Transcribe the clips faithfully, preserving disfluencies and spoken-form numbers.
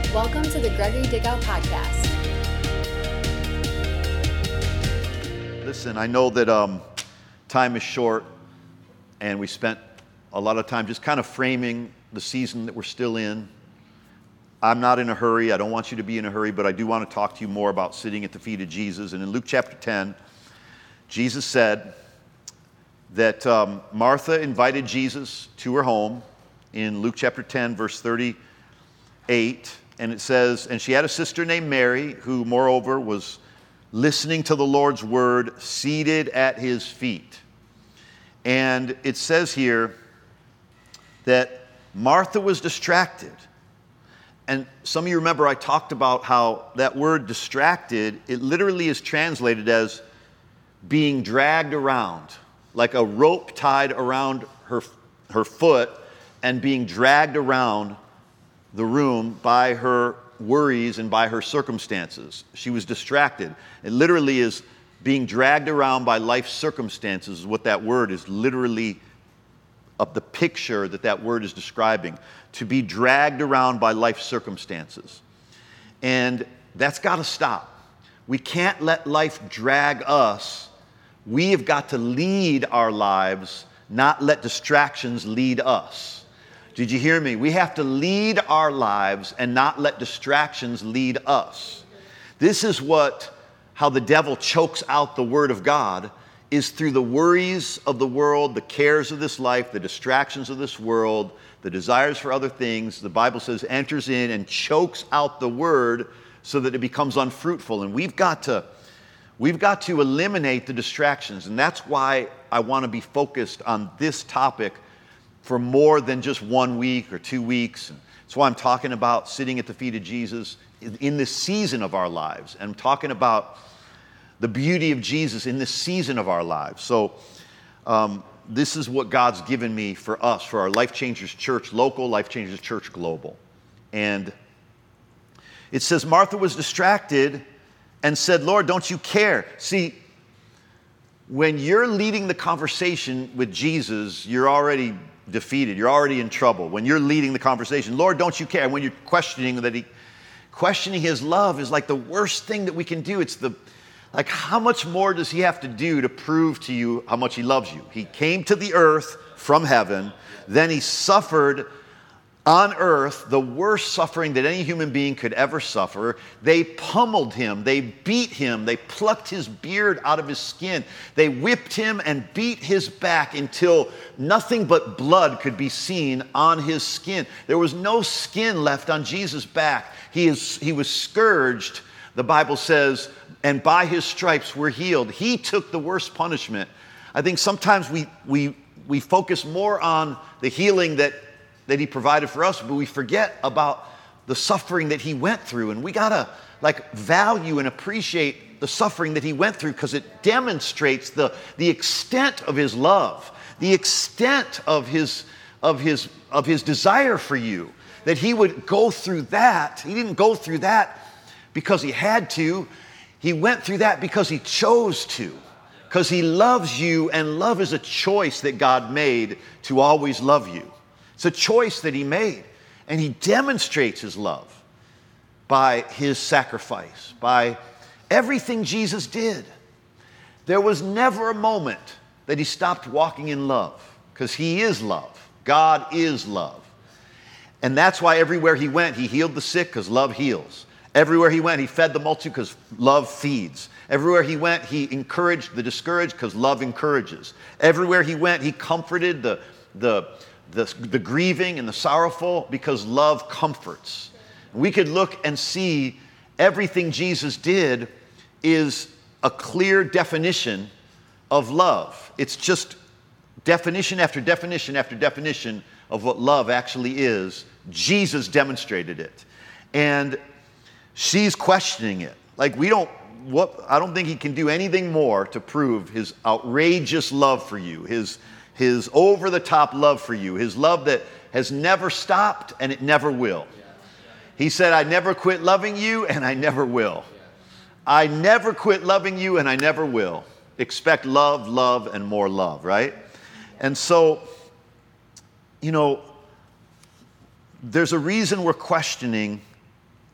Welcome to the Gregory Dickow Podcast. Listen, I know that um, time is short, and we spent a lot of time just kind of framing the season that we're still in. I'm not in a hurry. I don't want you to be in a hurry, but I do want to talk to you more about sitting at the feet of Jesus. And in Luke chapter ten, Jesus said that um, Martha invited Jesus to her home in Luke chapter ten, verse thirty-eight. And it says, and she had a sister named Mary, who moreover was listening to the Lord's word, seated at his feet. And it says here that Martha was distracted. And some of you remember I talked about how that word distracted, it literally is translated as being dragged around, like a rope tied around her, her foot and being dragged around the room by her worries and by her circumstances. She was distracted. It literally is being dragged around by life's circumstances is what that word is literally of the picture that that word is describing. To be dragged around by life's circumstances. And that's got to stop. We can't let life drag us. We have got to lead our lives, not let distractions lead us. Did you hear me? We have to lead our lives and not let distractions lead us. This is what, how the devil chokes out the word of God, is through the worries of the world, the cares of this life, the distractions of this world, the desires for other things. The Bible says enters in and chokes out the word so that it becomes unfruitful. And we've got to, we've got to eliminate the distractions. And that's why I want to be focused on this topic for more than just one week or two weeks. That's why I'm talking about sitting at the feet of Jesus in this season of our lives. And I'm talking about the beauty of Jesus in this season of our lives. So um, this is what God's given me for us, for our Life Changers Church local, Life Changers Church global. And it says, Martha was distracted and said, Lord, don't you care? See, when you're leading the conversation with Jesus, you're already defeated. You're already in trouble. When you're leading the conversation, Lord, don't you care? When you're questioning that he, questioning his love is like the worst thing that we can do. It's the, like, how much more does he have to do to prove to you how much he loves you? He came to the earth from heaven. Then he suffered on earth the worst suffering that any human being could ever suffer. They pummeled him. They beat him. They plucked his beard out of his skin. They whipped him and beat his back until nothing but blood could be seen on his skin. There was no skin left on Jesus' back. He is, he was scourged, the Bible says, and by his stripes we're healed. He took the worst punishment. I think sometimes we we we focus more on the healing that, that he provided for us, but we forget about the suffering that he went through. And we gotta like value and appreciate the suffering that he went through because it demonstrates the, the extent of his love, the extent of his of his of his desire for you. That he would go through that. He didn't go through that because he had to. He went through that because he chose to, because he loves you, and love is a choice that God made to always love you. It's a choice that he made, and he demonstrates his love by his sacrifice, by everything Jesus did. There was never a moment that he stopped walking in love, because he is love. God is love. And that's why everywhere he went, he healed the sick because love heals. Everywhere he went, he fed the multitude because love feeds. Everywhere he went, he encouraged the discouraged because love encourages. Everywhere he went, he comforted the, the, the, the grieving and the sorrowful because love comforts. We could look and see everything Jesus did is a clear definition of love. It's just definition after definition after definition of what love actually is. Jesus demonstrated it. And she's questioning it. Like we don't, what, I don't think he can do anything more to prove his outrageous love for you, his, his over-the-top love for you, his love that has never stopped and it never will. He said, I never quit loving you and I never will. I never quit loving you and I never will. Expect love, love, and more love, right? And so, you know, there's a reason we're questioning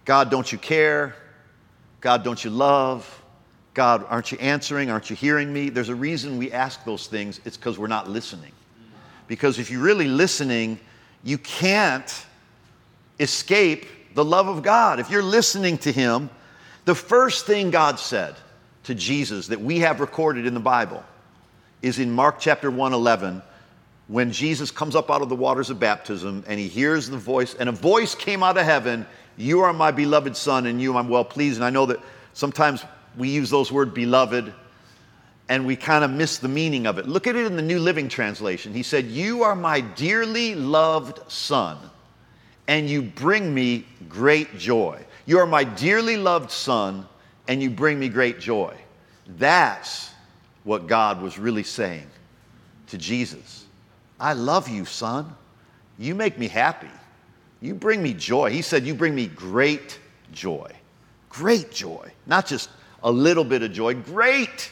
God, don't you care? God, don't you love? God, aren't you answering? Aren't you hearing me? There's a reason we ask those things. It's because we're not listening. Because if you're really listening, you can't escape the love of God. If you're listening to him, the first thing God said to Jesus that we have recorded in the Bible is in Mark chapter one eleven, when Jesus comes up out of the waters of baptism and he hears the voice, and a voice came out of heaven, you are my beloved son, and you I'm well pleased. And I know that sometimes we use those words beloved and we kind of miss the meaning of it. Look at it in the New Living Translation. He said, you are my dearly loved son, and you bring me great joy. You are my dearly loved son, and you bring me great joy. That's what God was really saying to Jesus. I love you, son. You make me happy. You bring me joy. He said, you bring me great joy. Great joy. Not just a little bit of joy, great.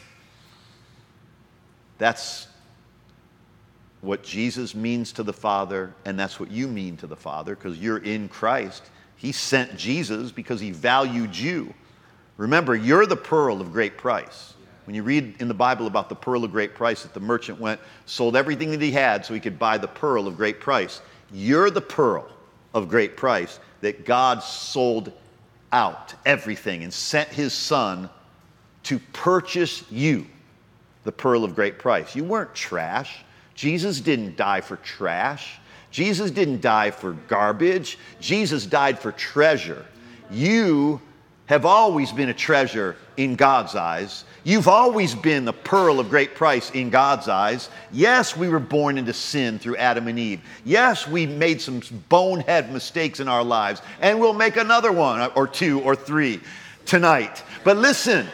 That's what Jesus means to the Father, and that's what you mean to the Father, because you're in Christ. He sent Jesus because he valued you. Remember, you're the pearl of great price. When you read in the Bible about the pearl of great price, that the merchant went, sold everything that he had so he could buy the pearl of great price. You're the pearl of great price that God sold out everything and sent his son to purchase you, the pearl of great price. You weren't trash. Jesus didn't die for trash. Jesus didn't die for garbage. Jesus died for treasure. You have always been a treasure in God's eyes. You've always been the pearl of great price in God's eyes. Yes, we were born into sin through Adam and Eve. Yes, we made some bonehead mistakes in our lives, and we'll make another one or two or three tonight. But listen,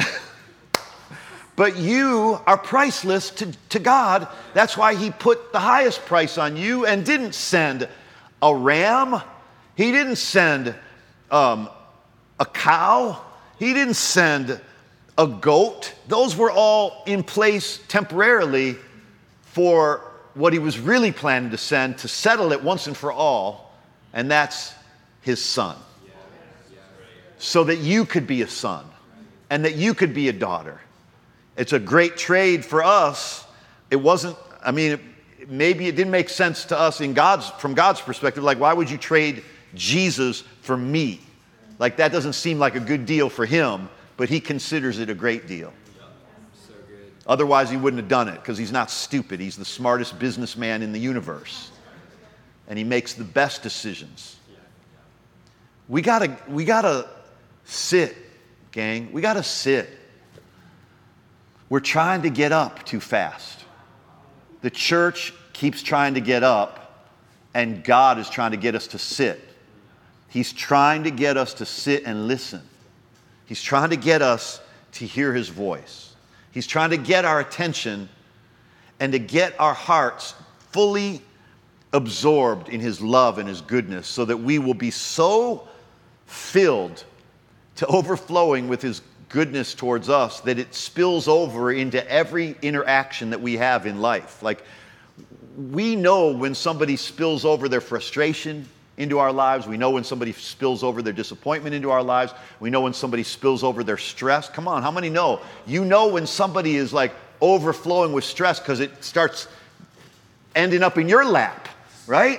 but you are priceless to, to God. That's why he put the highest price on you and didn't send a ram. He didn't send um, a cow. He didn't send a goat. Those were all in place temporarily for what he was really planning to send to settle it once and for all, and that's his son. So that you could be a son and that you could be a daughter. It's a great trade for us. It wasn't, I mean, it, maybe it didn't make sense to us in God's, from God's perspective. Like, why would you trade Jesus for me? Like, that doesn't seem like a good deal for him, but he considers it a great deal. So good. Otherwise, he wouldn't have done it, because he's not stupid. He's the smartest businessman in the universe. And he makes the best decisions. We gotta, we gotta sit, gang. We gotta sit. We're trying to get up too fast. The church keeps trying to get up, and God is trying to get us to sit. He's trying to get us to sit and listen. He's trying to get us to hear his voice. He's trying to get our attention and to get our hearts fully absorbed in his love and his goodness, so that we will be so filled to overflowing with his goodness towards us that it spills over into every interaction that we have in life. Like, we know when somebody spills over their frustration into our lives. We know when somebody spills over their disappointment into our lives. We know when somebody spills over their stress. Come on, how many know? You know when somebody is like overflowing with stress because it starts ending up in your lap, right?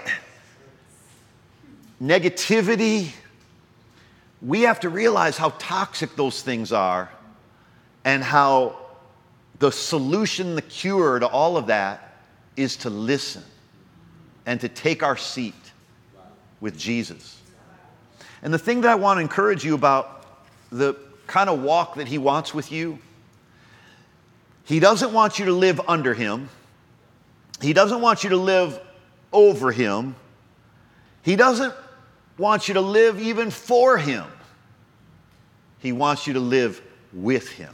Negativity. We have to realize how toxic those things are, and how the solution, the cure to all of that is to listen and to take our seat with Jesus. And the thing that I want to encourage you about the kind of walk that he wants with you, he doesn't want you to live under him. He doesn't want you to live over him. He doesn't want you to live even for him. He wants you to live with him.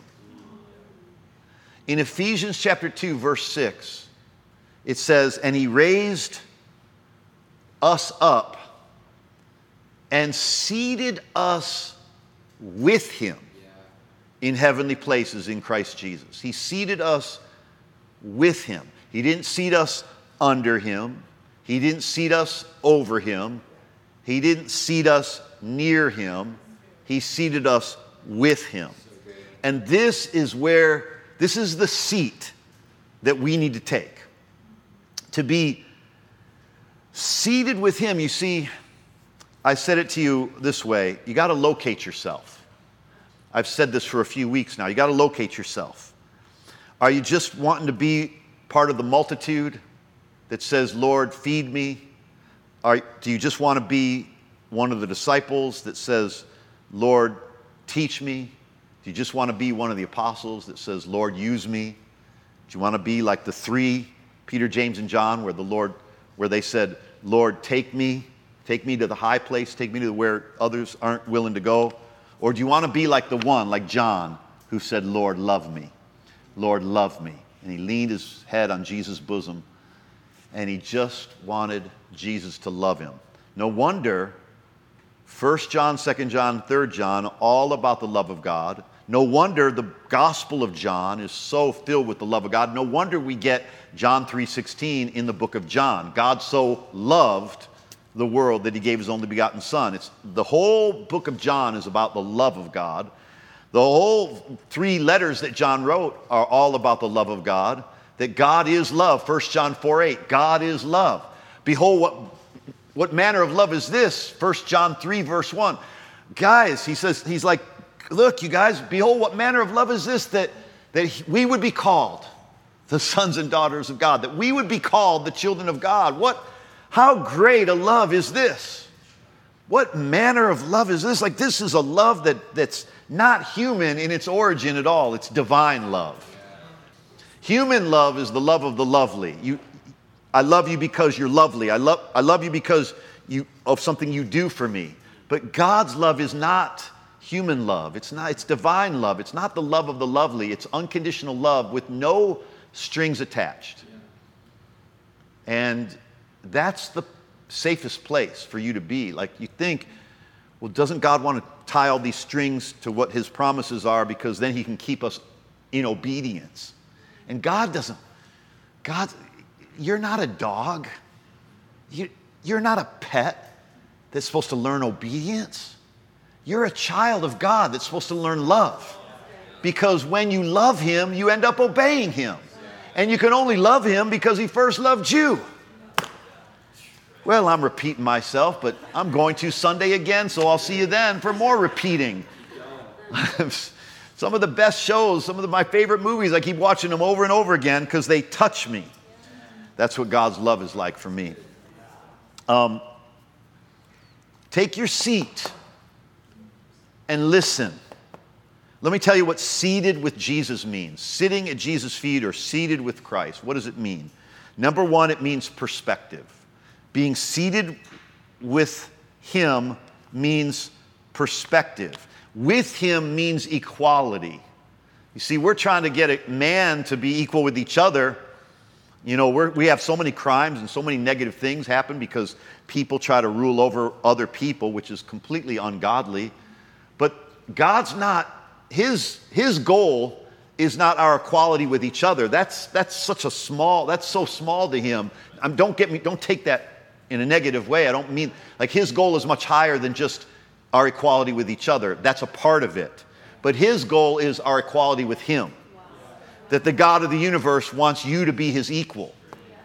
In Ephesians chapter two, verse six, it says, and he raised us up and seated us with him in heavenly places in Christ Jesus. He seated us with him. He didn't seat us under him. He didn't seat us over him. He didn't seat us near him. He seated us with him. And this is where, this is the seat that we need to take. To be seated with him. You see, I said it to you this way. You got to locate yourself. I've said this for a few weeks now. You got to locate yourself. Are you just wanting to be part of the multitude that says, Lord, feed me? Are, do you just want to be one of the disciples that says, Lord, teach me? Do you just want to be one of the apostles that says, Lord, use me? Do you want to be like the three, Peter, James, and John, where the Lord, where they said, Lord, take me, take me to the high place, take me to where others aren't willing to go? Or do you want to be like the one, like John, who said, Lord, love me. Lord, love me. And he leaned his head on Jesus' bosom, and he just wanted Jesus to love him. No wonder First John, Second John, Third John, all about the love of God. No wonder the Gospel of John is so filled with the love of God. No wonder we get John three sixteen in the book of John. God so loved the world that he gave his only begotten Son. It's, the whole book of John is about the love of God. The whole three letters that John wrote are all about the love of God. That God is love. First John four eight, God is love. Behold, what, what manner of love is this? First John three verse one. Guys, he says, he's like, look, you guys, behold, what manner of love is this, that, that we would be called the sons and daughters of God, that we would be called the children of God. What, how great a love is this? What manner of love is this? Like, this is a love that, that's not human in its origin at all. It's divine love. Human love is the love of the lovely. You, I love you because you're lovely. I love, I love you because you, of something you do for me. But God's love is not human love. It's not, it's divine love. It's not the love of the lovely. It's unconditional love with no strings attached. And that's the safest place for you to be. Like, you think, well, doesn't God want to tie all these strings to what his promises are, because then he can keep us in obedience? And God doesn't. God, you're not a dog. You, you're not a pet that's supposed to learn obedience. You're a child of God that's supposed to learn love. Because when you love him, you end up obeying him. And you can only love him because he first loved you. Well, I'm repeating myself, but I'm going to Sunday again, so I'll see you then for more repeating. Some of the best shows, some of the, my favorite movies, I keep watching them over and over again because they touch me. That's what God's love is like for me. Um, take your seat and listen. Let me tell you what seated with Jesus means. Sitting at Jesus' feet or seated with Christ. What does it mean? Number one, it means perspective. Being seated with him means perspective. With him means equality. You see, we're trying to get a man to be equal with each other. You know, we're, we have so many crimes and so many negative things happen because people try to rule over other people, which is completely ungodly. But God's not, his, his goal is not our equality with each other. That's, that's such a small, that's so small to him. Um, don't get me, don't take that in a negative way. I don't mean, like, his goal is much higher than just our equality with each other. That's a part of it. But his goal is our equality with him. That the God of the universe wants you to be his equal.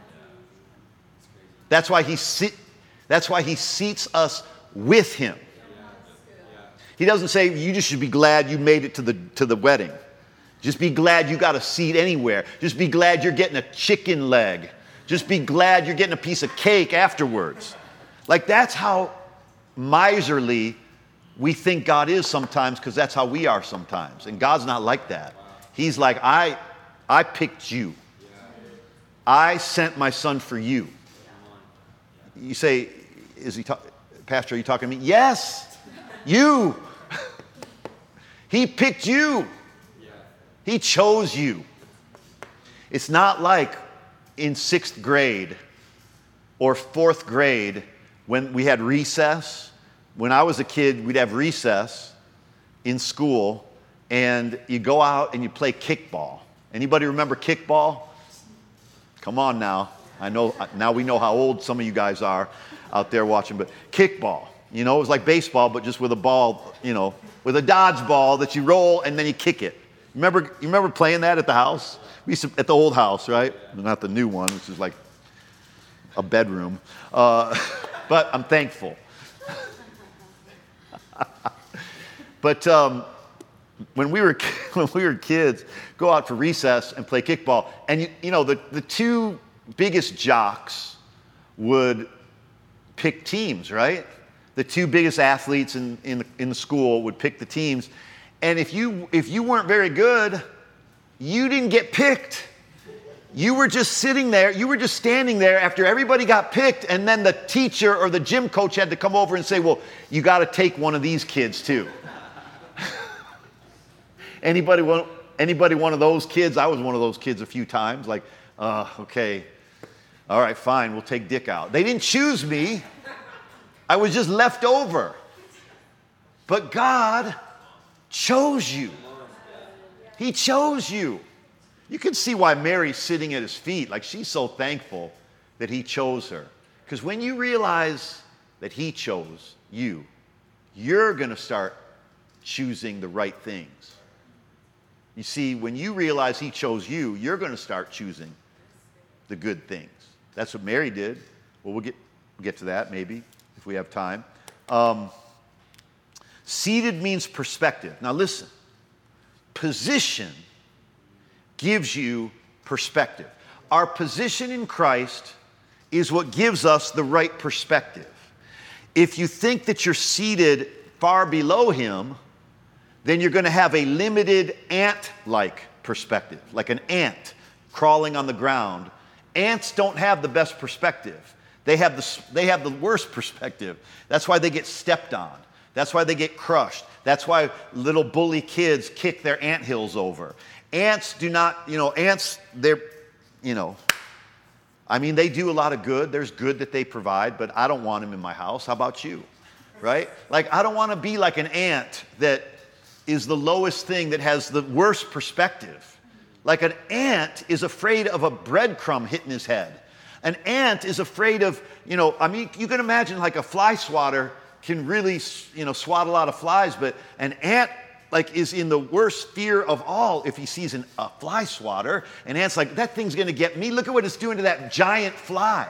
That's why he sit, that's why he seats us with him. He doesn't say you just should be glad you made it to the to the wedding. Just be glad you got a seat anywhere. Just be glad you're getting a chicken leg. Just be glad you're getting a piece of cake afterwards. Like, that's how miserly we think God is sometimes, because that's how we are sometimes. And God's not like that. He's like, I, I picked you. I sent my son for you. You say, is he ta- Pastor, are you talking to me? Yes, you. He picked you. He chose you. It's not like in sixth grade or fourth grade when we had recess. When I was a kid, we'd have recess in school, and you go out and you play kickball. Anybody remember kickball? Come on now. I know, now we know how old some of you guys are. out there watching. But kickball, you know, it was like baseball, but just with a ball, you know, with a dodgeball that you roll and then you kick it. Remember, you remember playing that at the house? We used to, at the old house, right? Not the new one, which is like a bedroom. Uh, but I'm thankful. But um, when we were when we were kids, go out for recess and play kickball, and you, you know the, the two biggest jocks would pick teams, right? The two biggest athletes in in the, in the school would pick the teams, and if you if you weren't very good, you didn't get picked. You were just sitting there, you were just standing there after everybody got picked, and then the teacher or the gym coach had to come over and say, well, you got to take one of these kids too. Anybody want, anybody one of those kids? I was one of those kids a few times, like, uh, okay, all right, fine, we'll take Dick out. They didn't choose me. I was just left over. But God chose you. He chose you. You can see why Mary's sitting at his feet. Like, she's so thankful that he chose her. Because when you realize that he chose you, you're going to start choosing the right things. You see, when you realize he chose you, you're going to start choosing the good things. That's what Mary did. Well, we'll get, we'll get to that maybe if we have time. Um, seated means perspective. Now listen, position gives you perspective. Our position in Christ is what gives us the right perspective. If you think that you're seated far below him, then you're going to have a limited ant-like perspective, like an ant crawling on the ground. Ants don't have the best perspective. They have the, they have the worst perspective. That's why they get stepped on. That's why they get crushed. That's why little bully kids kick their anthills over. Ants do not, you know, ants, they're, you know, I mean, they do a lot of good. There's good that they provide, but I don't want them in my house. How about you? Right? Like, I don't want to be like an ant that is the lowest thing, that has the worst perspective. Like, an ant is afraid of a breadcrumb hitting his head. An ant is afraid of, you know, I mean, you can imagine like a fly swatter can really, you know, swat a lot of flies, but an ant, like, is in the worst fear of all if he sees an, a fly swatter. An ant's like, that thing's going to get me. Look at what it's doing to that giant fly.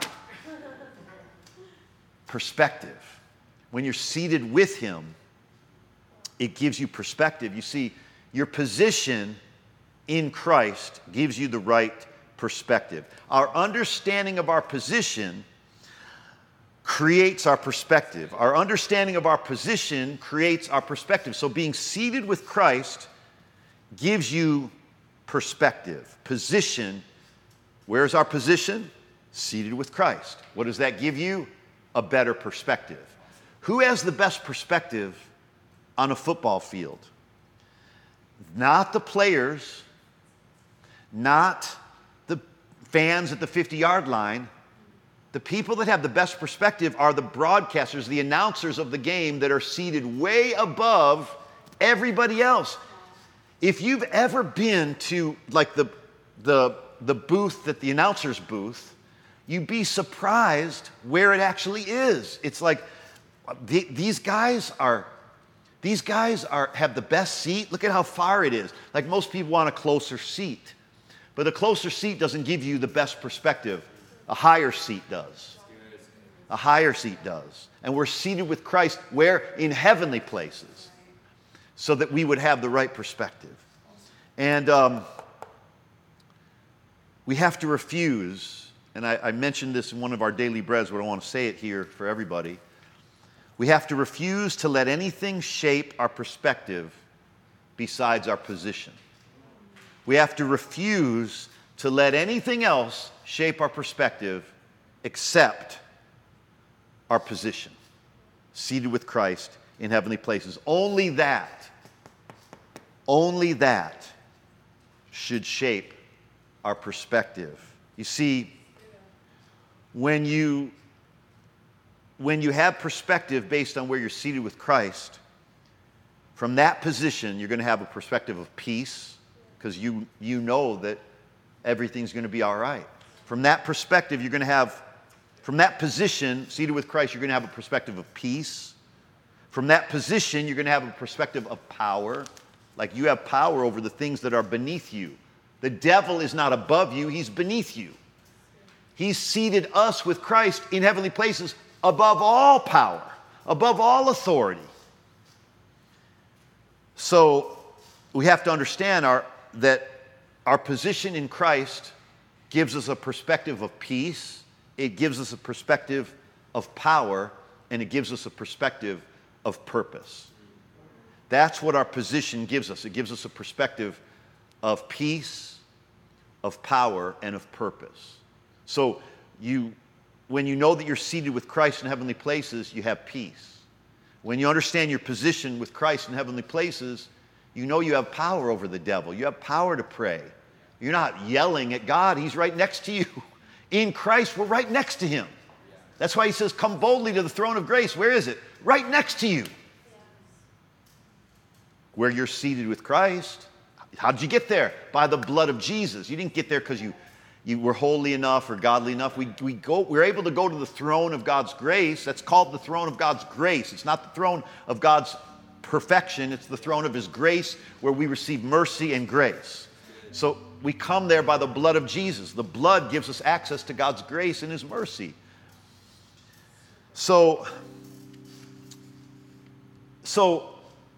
Perspective. When you're seated with him, it gives you perspective. You see, your position in Christ gives you the right perspective. Our understanding of our position creates our perspective. Our understanding of our position creates our perspective. So being seated with Christ gives you perspective. Position, where's our position? Seated with Christ. What does that give you? A better perspective. Who has the best perspective on a football field? Not the players, not the fans at the fifty-yard line. The people that have the best perspective are the broadcasters, the announcers of the game that are seated way above everybody else. If you've ever been to like the, the, the booth, that the announcer's booth, you'd be surprised where it actually is. It's like, the, these guys are, these guys are, have the best seat. Look at how far it is. Like, most people want a closer seat. But a closer seat doesn't give you the best perspective. A higher seat does. A higher seat does. And we're seated with Christ where? In heavenly places. So that we would have the right perspective. And um, we have to refuse, and I, I mentioned this in one of our daily breads, but I want to say it here for everybody. We have to refuse to let anything shape our perspective besides our position. We have to refuse to let anything else shape our perspective except our position, seated with Christ in heavenly places. Only that, only that should shape our perspective. You see, when you, when you have perspective based on where you're seated with Christ, from that position, you're going to have a perspective of peace, because you, you know that everything's going to be all right. From that perspective, you're going to have From that position, seated with Christ, you're going to have a perspective of peace. From that position, you're going to have a perspective of power. Like you have power over the things that are beneath you. The devil is not above you, he's beneath you. He's seated us with Christ in heavenly places above all power, above all authority. So we have to understand our, that our position in Christ gives us a perspective of peace, it gives us a perspective of power, and it gives us a perspective of purpose. That's what our position gives us. It gives us a perspective of peace, of power, and of purpose. So you, when you know that you're seated with Christ in heavenly places, you have peace. When you understand your position with Christ in heavenly places, you know you have power over the devil. You have power to pray. You're not yelling at God. He's right next to you. In Christ, we're right next to him. That's why he says, come boldly to the throne of grace. Where is it? Right next to you. Where you're seated with Christ. How did you get there? By the blood of Jesus. You didn't get there because you, you were holy enough or godly enough. We, we go, we're able to go to the throne of God's grace. That's called the throne of God's grace. It's not the throne of God's perfection. It's the throne of his grace where we receive mercy and grace. So we come there by the blood of Jesus. The blood gives us access to God's grace and his mercy. So, so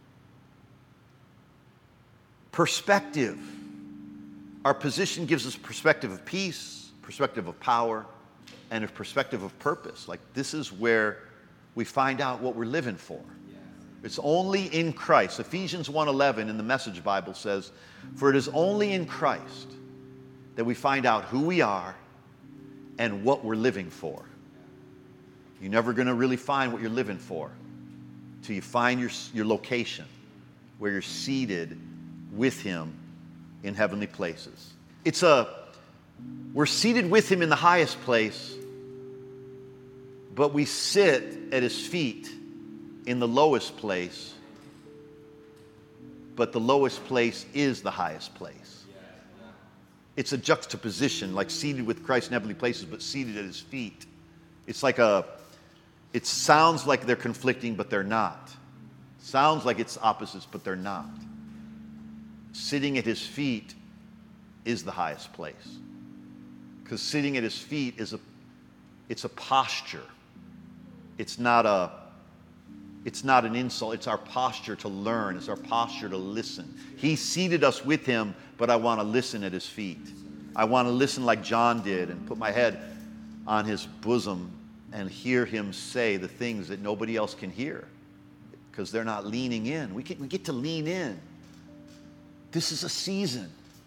perspective. Our position gives us perspective of peace, perspective of power, and a perspective of purpose. Like this is where we find out what we're living for. It's only in Christ. Ephesians one eleven in the Message Bible says, for it is only in Christ that we find out who we are and what we're living for. You're never going to really find what you're living for till you find your, your location where you're seated with him in heavenly places. It's a, we're seated with him in the highest place, but we sit at his feet in the lowest place, but the lowest place is the highest place. It's a juxtaposition, like seated with Christ in heavenly places, but seated at his feet. It's like a, it sounds like they're conflicting, but they're not. Sounds like it's opposites, but they're not. Sitting at his feet is the highest place. Because sitting at his feet is a, it's a posture. It's not a, It's not an insult. It's our posture to learn. It's our posture to listen. He seated us with him, but I want to listen at his feet. I want to listen like John did and put my head on his bosom and hear him say the things that nobody else can hear because they're not leaning in. We get, we get to lean in. This is a season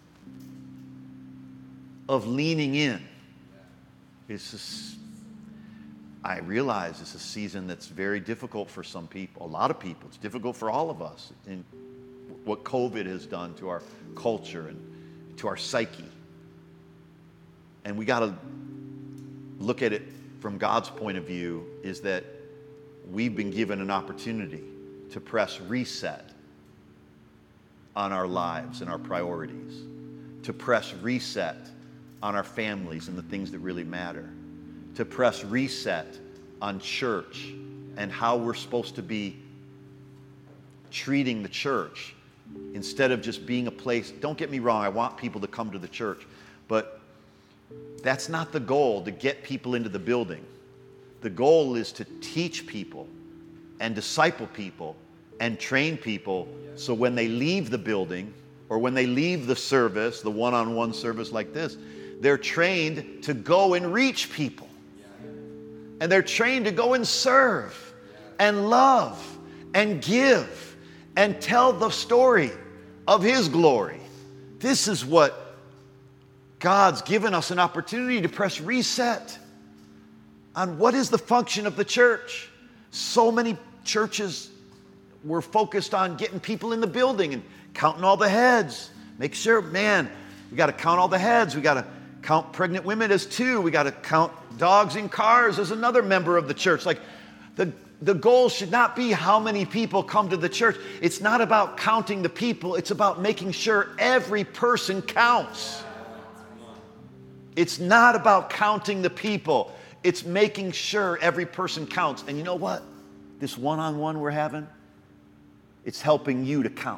of leaning in. It's just, I realize it's a season that's very difficult for some people, a lot of people. It's difficult for all of us in what COVID has done to our culture and to our psyche. And we got to look at it from God's point of view, is that we've been given an opportunity to press reset on our lives and our priorities, to press reset on our families and the things that really matter, to press reset on church and how we're supposed to be treating the church instead of just being a place. Don't get me wrong, I want people to come to the church, but that's not the goal, to get people into the building. The goal is to teach people and disciple people and train people so when they leave the building or when they leave the service, the one-on-one service like this, they're trained to go and reach people. And they're trained to go and serve and love and give and tell the story of his glory. This is what God's given us, an opportunity to press reset on what is the function of the church. So many churches were focused on getting people in the building and counting all the heads. Make sure, man, we got to count all the heads. We got to count pregnant women as two. We got to count dogs in cars as another member of the church. Like the, the goal should not be how many people come to the church. It's not about counting the people. It's about making sure every person counts. It's not about counting the people. It's making sure every person counts. And you know what? This one-on-one we're having, it's helping you to count.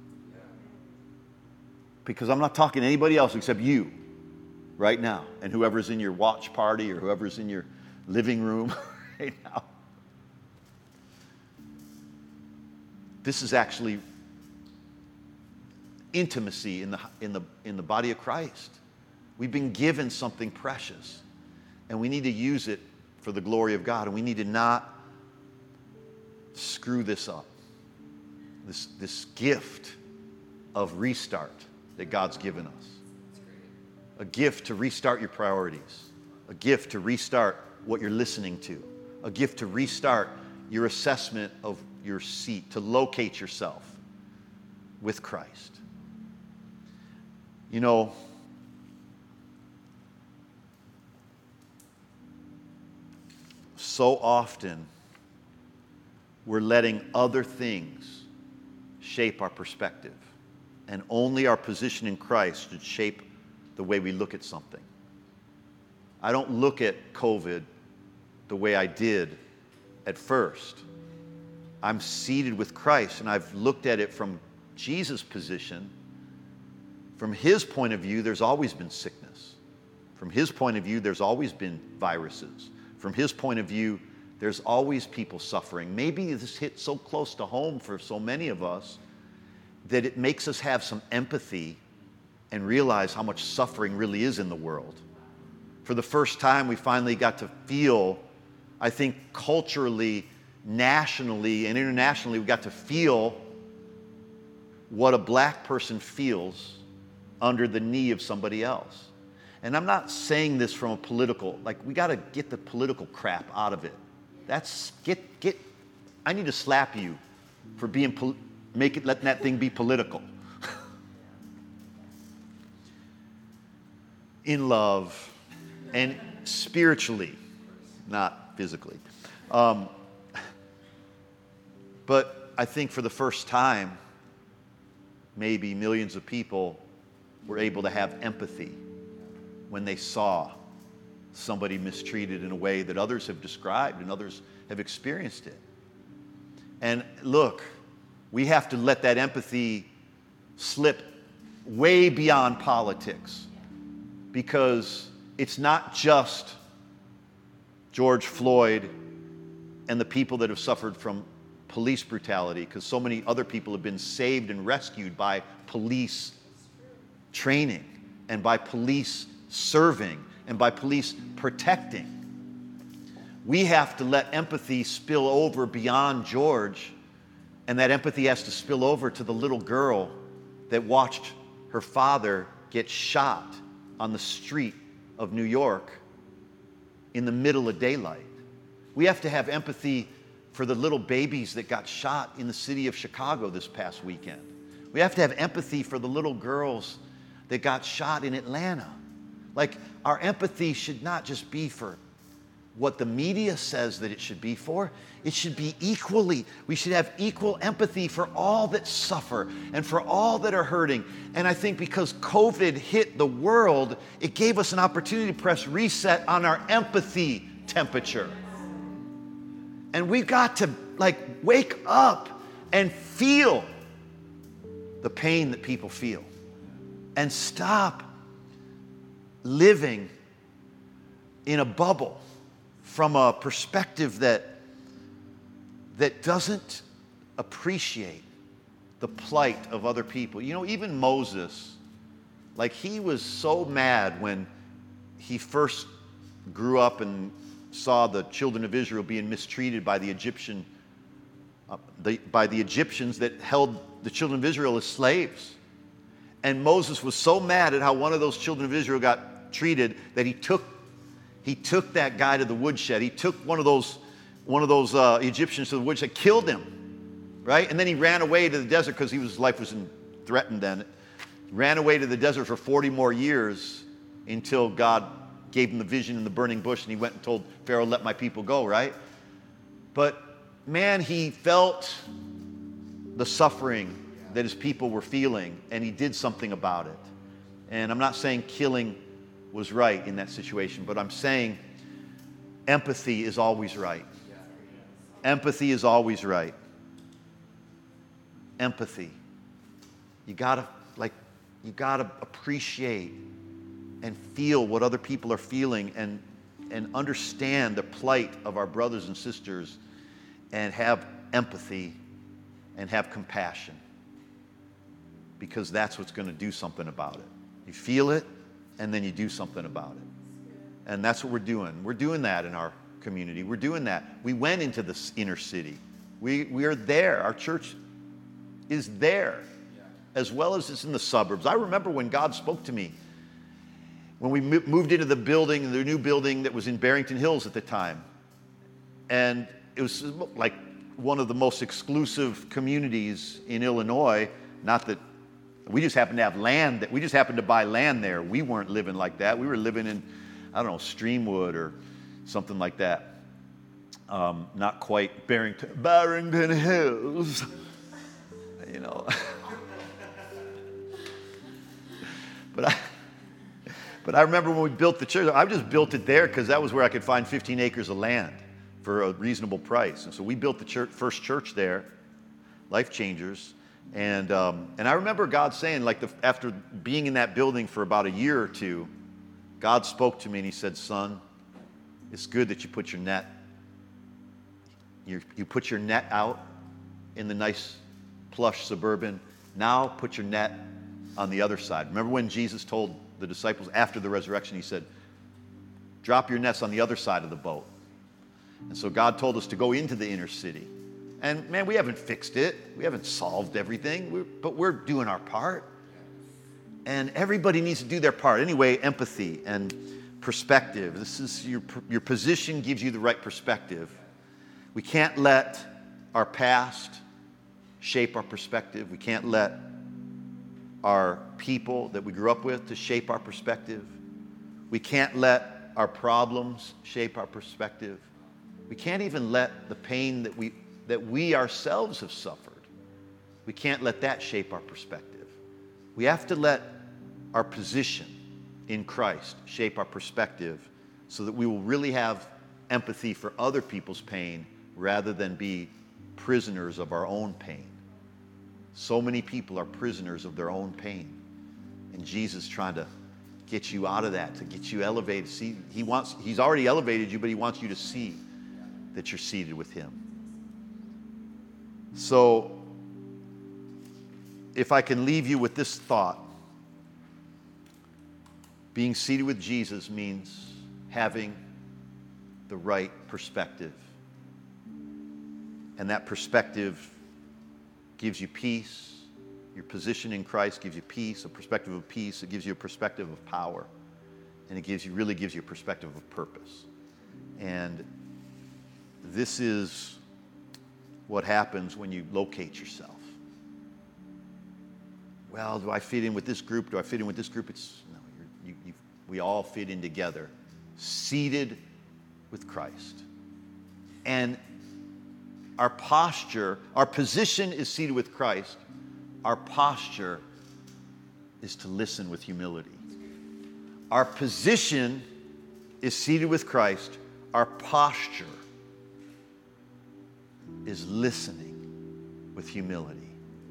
Because I'm not talking to anybody else except you right now, and whoever's in your watch party or whoever's in your living room right now. This is actually intimacy in the, in the, in the body of Christ. We've been given something precious, and we need to use it for the glory of God, and we need to not screw this up. This, this gift of restart that God's given us. A gift to restart your priorities. A gift to restart what you're listening to. A gift to restart your assessment of your seat, to locate yourself with Christ. You know, so often we're letting other things shape our perspective, and only our position in Christ should shape the way we look at something. I don't look at COVID the way I did at first. I'm seated with Christ, and I've looked at it from Jesus' position. From his point of view, there's always been sickness. From his point of view, there's always been viruses. From his point of view, there's always people suffering. Maybe this hit so close to home for so many of us that it makes us have some empathy and realize how much suffering really is in the world. For the first time, we finally got to feel, I think culturally, nationally, and internationally, we got to feel what a black person feels under the knee of somebody else. And I'm not saying this from a political, like we got to get the political crap out of it. That's, get, get, I need to slap you for being, pol- make it, letting that thing be political. In love and spiritually, not physically. Um, but I think for the first time, maybe millions of people were able to have empathy when they saw somebody mistreated in a way that others have described and others have experienced it. And look, we have to let that empathy slip way beyond politics, because it's not just George Floyd and the people that have suffered from police brutality, because so many other people have been saved and rescued by police training and by police serving and by police protecting. We have to let empathy spill over beyond George, and that empathy has to spill over to the little girl that watched her father get shot on the street of New York in the middle of daylight. We have to have empathy for the little babies that got shot in the city of Chicago this past weekend. We have to have empathy for the little girls that got shot in Atlanta. Like, our empathy should not just be for what the media says that it should be for. It should be equally. We should have equal empathy for all that suffer and for all that are hurting. And I think because COVID hit the world, it gave us an opportunity to press reset on our empathy temperature. And we've got to, like, wake up and feel the pain that people feel and stop living in a bubble from a perspective that that doesn't appreciate the plight of other people. You know, even Moses, like, he was so mad when he first grew up and saw the children of Israel being mistreated by the Egyptian uh, the, by the Egyptians that held the children of Israel as slaves. And Moses was so mad at how one of those children of Israel got treated that he took he took that guy to the woodshed. He took one of those one of those uh, Egyptians to the woodshed, killed him, right? And then he ran away to the desert because his life was in, threatened then. Ran away to the desert for forty more years until God gave him the vision in the burning bush, and he went and told Pharaoh, "Let my people go," right? But man, he felt the suffering that his people were feeling, and he did something about it. And I'm not saying killing was right in that situation, but I'm saying empathy is always right. Empathy is always right. Empathy. You gotta, like, you gotta appreciate and feel what other people are feeling and, and understand the plight of our brothers and sisters and have empathy and have compassion, because that's what's going to do something about it. You feel it, and then you do something about it. And that's what we're doing. We're doing that in our community. We're doing that. We went into the inner city. We, we are there. Our church is there, as well as it's in the suburbs. I remember when God spoke to me, when we moved into the building, the new building that was in Barrington Hills at the time. And it was like one of the most exclusive communities in Illinois. Not that we just happened to have land, that we just happened to buy land there. We weren't living like that. We were living in, I don't know, Streamwood or something like that. Um, not quite Barrington, Barrington Hills, you know. But I, but I remember when we built the church, I just built it there because that was where I could find fifteen acres of land for a reasonable price. And so we built the church, first church there, Life Changers. And um, and I remember God saying, like, the, after being in that building for about a year or two, God spoke to me and he said, son, it's good that you put your net, you, you put your net out in the nice plush Suburban. Now put your net on the other side. Remember when Jesus told the disciples after the resurrection, he said, drop your nets on the other side of the boat. And so God told us to go into the inner city. And man, we haven't fixed it. We haven't solved everything, we're, but we're doing our part. And everybody needs to do their part. Anyway, empathy and perspective. This is your, your position gives you the right perspective. We can't let our past shape our perspective. We can't let our people that we grew up with to shape our perspective. We can't let our problems shape our perspective. We can't even let the pain that we that we ourselves have suffered, we can't let that shape our perspective. We have to let our position in Christ shape our perspective so that we will really have empathy for other people's pain rather than be prisoners of our own pain. So many people are prisoners of their own pain. And Jesus is trying to get you out of that, to get you elevated. See, he wants, he's already elevated you, but he wants you to see that you're seated with him. So, if I can leave you with this thought, being seated with Jesus means having the right perspective. And that perspective gives you peace. Your position in Christ gives you peace, a perspective of peace. It gives you a perspective of power. And it gives you, really gives you a perspective of purpose. And this is what happens when you locate yourself. Well, do I fit in with this group? Do I fit in with this group? It's no, you're, you, you, we all fit in together, seated with Christ. And our posture, our position is seated with Christ. Our posture is to listen with humility. Our position is seated with Christ. Our posture is listening with humility.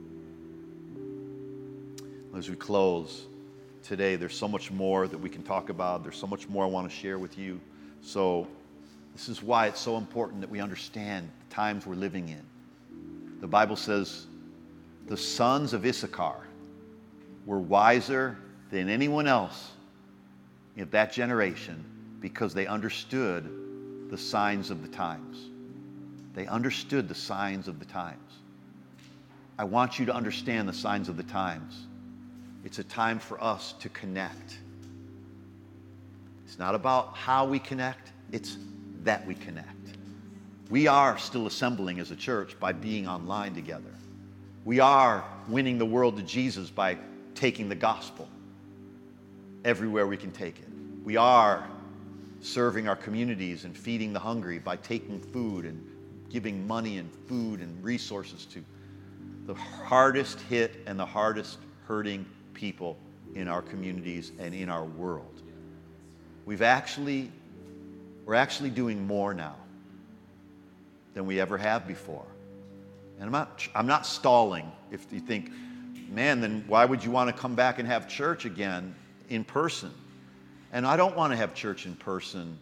As we close today, there's so much more that we can talk about. There's so much more I want to share with you. So this is why it's so important that we understand the times we're living in. The Bible says the sons of Issachar were wiser than anyone else of that generation because they understood the signs of the times. They understood the signs of the times. I want you to understand the signs of the times. It's a time for us to connect. It's not about how we connect, it's that we connect. We are still assembling as a church by being online together. We are winning the world to Jesus by taking the gospel everywhere we can take it. We are serving our communities and feeding the hungry by taking food and giving money and food and resources to the hardest hit and the hardest hurting people in our communities and in our world. We've actually We're actually doing more now than we ever have before. And I'm not, I'm not stalling if you think, man, then why would you want to come back and have church again in person? And I don't want to have church in person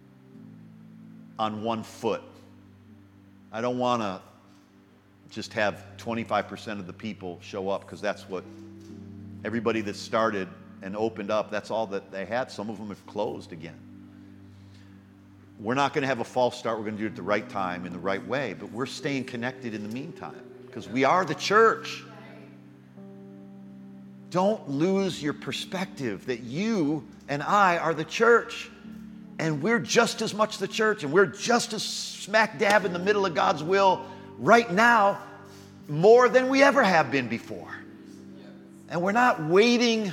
on one foot. I don't want to just have twenty-five percent of the people show up, because that's what everybody that started and opened up, that's all that they had. Some of them have closed again. We're not going to have a false start. We're going to do it at the right time, in the right way, but we're staying connected in the meantime, because we are the church. Don't lose your perspective that you and I are the church, and we're just as much the church, and we're just as smack dab in the middle of God's will right now, more than we ever have been before. And we're not waiting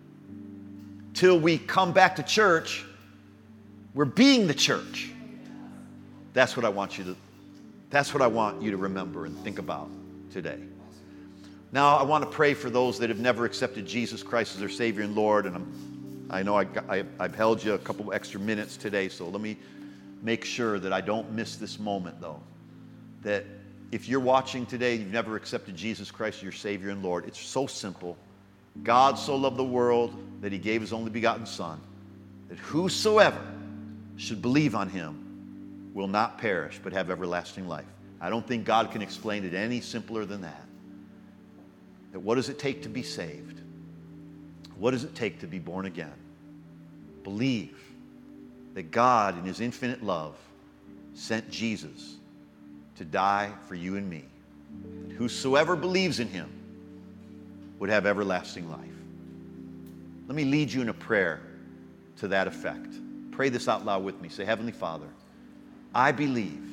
till we come back to church. We're being the church. That's what I want you to, that's what I want you to remember and think about today. Now, I want to pray for those that have never accepted Jesus Christ as their Savior and Lord. And I'm, I know I, I, I've held you a couple extra minutes today, so let me make sure that I don't miss this moment, though. That if you're watching today, you've never accepted Jesus Christ as your Savior and Lord, it's so simple. God so loved the world that He gave His only begotten Son, that whosoever should believe on Him will not perish but have everlasting life. I don't think God can explain it any simpler than that. That what does it take to be saved? What does it take to be born again? Believe that God, in His infinite love, sent Jesus to die for you and me. And whosoever believes in Him would have everlasting life. Let me lead you in a prayer to that effect. Pray this out loud with me. Say, Heavenly Father, I believe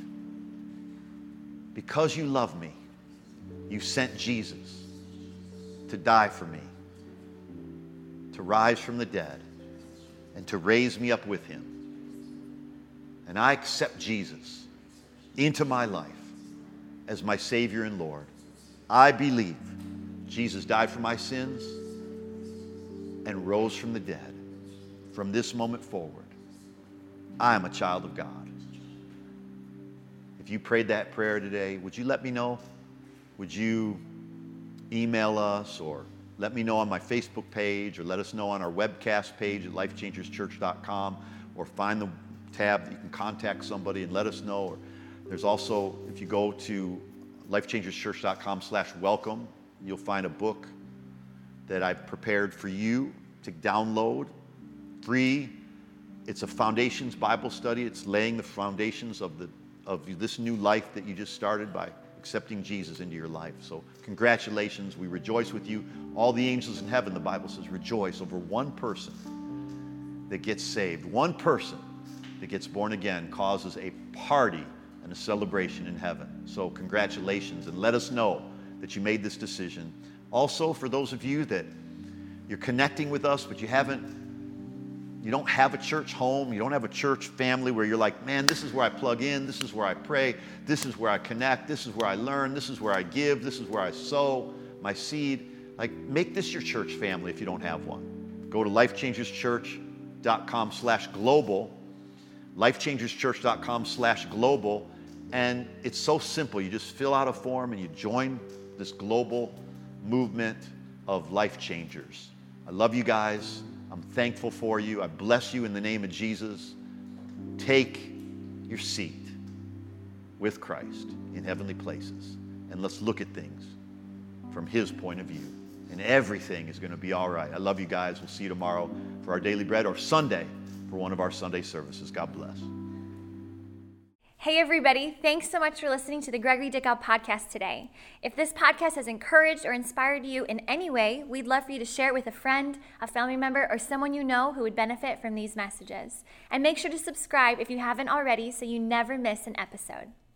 because you love me, you sent Jesus to die for me, to rise from the dead, and to raise me up with Him. And I accept Jesus into my life as my Savior and Lord. I believe Jesus died for my sins and rose from the dead. From this moment forward, I am a child of God. If you prayed that prayer today, would you let me know? Would you email us, or let me know on my Facebook page, or let us know on our webcast page at life changers church dot com, or find the tab that you can contact somebody and let us know. Or there's also, if you go to life changers church dot com slash welcome, you'll find a book that I've prepared for you to download free. It's a Foundations Bible study. It's laying the foundations of the of this new life that you just started by accepting Jesus into your life. So congratulations. We rejoice with you. All the angels in heaven, the Bible says, rejoice over one person that gets saved. One person that gets born again causes a party and a celebration in heaven. So congratulations, and let us know that you made this decision. Also, for those of you that you're connecting with us, but you haven't You don't have a church home, you don't have a church family where you're like, man, this is where I plug in, this is where I pray, this is where I connect, this is where I learn, this is where I give, this is where I sow my seed. Like, make this your church family if you don't have one. Go to life changers church dot com slash global, life changers church dot com slash global, and it's so simple. You just fill out a form and you join this global movement of Life Changers. I love you guys. I'm thankful for you. I bless you in the name of Jesus. Take your seat with Christ in heavenly places, and let's look at things from His point of view. And everything is going to be all right. I love you guys. We'll see you tomorrow for our daily bread, or Sunday for one of our Sunday services. God bless. Hey everybody, thanks so much for listening to the Gregory Dickow podcast today. If this podcast has encouraged or inspired you in any way, we'd love for you to share it with a friend, a family member, or someone you know who would benefit from these messages. And make sure to subscribe if you haven't already so you never miss an episode.